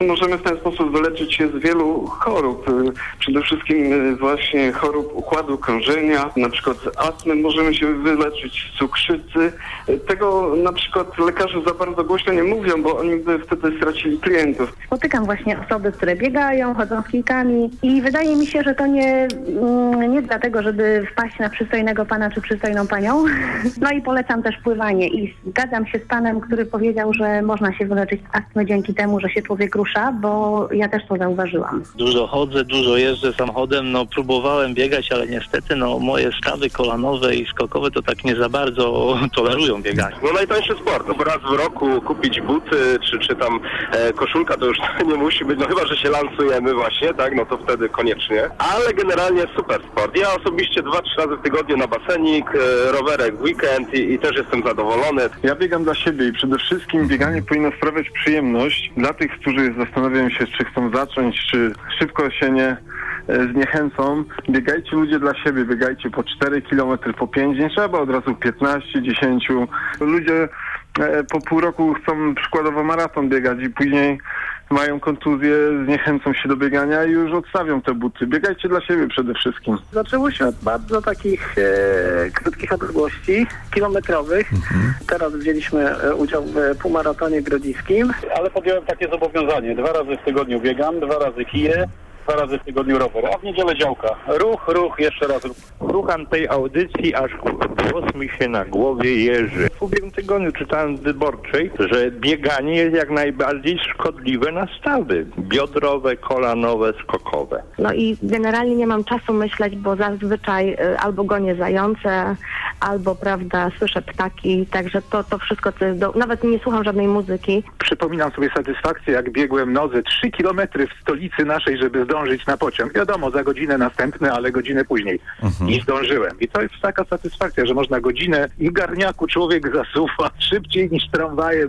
Możemy w ten sposób wyleczyć się z wielu chorób, przede wszystkim właśnie chorób układu krążenia, na przykład z astmy możemy się wyleczyć, z cukrzycy. Tego na przykład lekarze za bardzo głośno nie mówią, bo oni by wtedy stracili klientów. Spotykam właśnie osoby, które biegają, chodzą z kijkami i wydaje mi się, że to nie dlatego, żeby wpaść na przystojnego pana czy przystojną panią. No i polecam też pływanie i zgadzam się z panem, który powiedział, że można się wyleczyć z astmy dzięki temu, że się człowiek rusza, bo ja też to zauważyłam. Dużo chodzę, dużo jeżdżę samochodem, próbowałem biegać, ale niestety moje stawy kolanowe i skokowe to tak nie za bardzo tolerują bieganie. Najtańszy sport. Raz w roku kupić buty, czy tam koszulka to już nie musi być, chyba, że się lansujemy właśnie, tak, to wtedy koniecznie. Ale generalnie super sport. Ja osobiście 2-3 razy w tygodniu na basenik, rowerek w weekend i też jestem zadowolony. Ja biegam dla siebie i przede wszystkim bieganie powinno sprawiać przyjemność dla tych, którzy zastanawiają się, czy chcą zacząć, czy szybko się nie zniechęcą. Biegajcie ludzie dla siebie, biegajcie po 4 km, po 5, nie trzeba od razu 15, 10. Ludzie po pół roku chcą przykładowo maraton biegać i później mają kontuzję, zniechęcą się do biegania i już odstawią te buty. Biegajcie dla siebie przede wszystkim. Zaczęło się od bardzo takich krótkich odległości, kilometrowych. Teraz wzięliśmy udział w półmaratonie grodziskim. Ale podjąłem takie zobowiązanie. 2 razy w tygodniu biegam, 2 razy kiję, 2 razy w tygodniu rower, a w niedzielę działka. Ruch, jeszcze raz ruch. Słucham tej audycji, aż włos mi się na głowie jeży. W ubiegłym tygodniu czytałem w Wyborczej, że bieganie jest jak najbardziej szkodliwe na stawy biodrowe, kolanowe, skokowe. No i generalnie nie mam czasu myśleć, bo zazwyczaj albo gonię zające, albo, słyszę ptaki, także to wszystko, co jest nawet nie słucham żadnej muzyki. Przypominam sobie satysfakcję, jak biegłem nodze 3 kilometry w stolicy naszej, żeby zdążyć na pociąg. Wiadomo, za godzinę następny, ale godzinę później. I zdążyłem. I to jest taka satysfakcja, że można godzinę i garniaku człowiek zasuwa szybciej niż tramwajem.